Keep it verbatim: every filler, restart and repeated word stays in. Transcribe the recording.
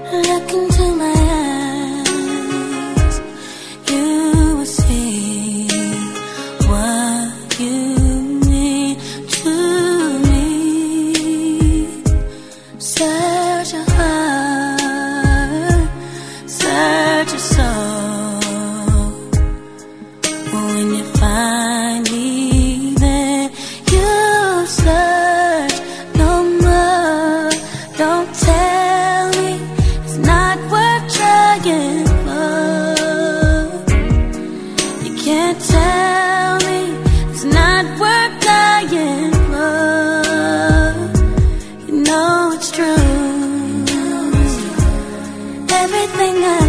Look into my eyes, you will see what you mean to me. Search your heart, search your soul. When you find me, then you search no more. Don't tell me it's not worth trying for. You can't tell me it's not worth dying for. You know it's true. Everything I